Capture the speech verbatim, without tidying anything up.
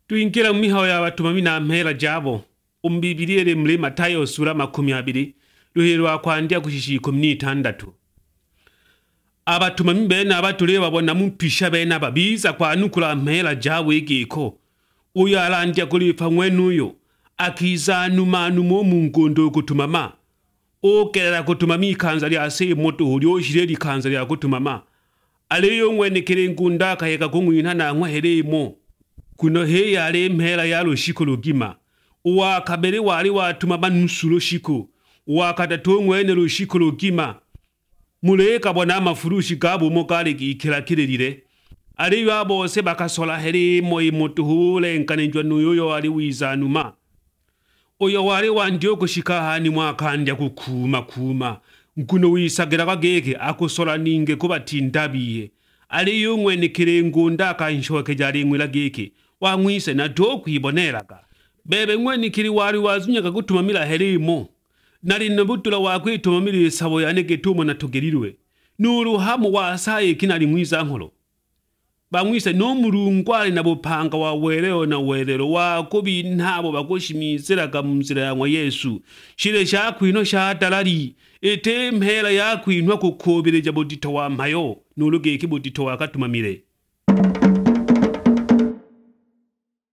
Tuingira mu mihayo y'abatumami na mpera jabo umbibirire muri Matayo sura makumi abiri ruherwa kwandya kushishika ikumi n'itandatu. Abatumami bene abatule babona mumpisha bene ababiza kwanukula mpera jabo igiko uyo arandya kulipa mwenuyo akiza numanu mo mungondo kutumama okerera kutumami ikanza lya se moto ulyo shire likanza lya kutumama aliyo mwenekere ngunda kayeka kumwina na nkweheremo kuno he yale mpera yalo shiko lugima uwa kabere wali watumama nusulo shiko uwa katatu mwene lo shiko lugima muleka bona amafurushi gabo mokale gikira kirerire aliyo abose bakasola heremo imoto hule nkanenjwa nuyo ali wizanuma oyo wali wandiyo kushika hani mwakandya kukuma kuma nkuno wisagira bageke akosola ninge kubatindabiye aliyo mwenekere ngunda akanshoke jari ngwila geke wamwise na do kwiboneraga bebe mwenekiri wali wazunyaka gutumamira herimo nari nabutula wakwitumamira sabo yanege tumo na togerirwe nuru hamu wasaye kinali mwiza nkolo bamwise no murungwale nabo panga wa wereo na werero wa kubi ntabo bagoshimiziraga mu nzira ya Yesu shire shakwino shatalari ete mpera yakwinwa kukobereja bodito wa mpayo nuluge ikibodito wakatumamire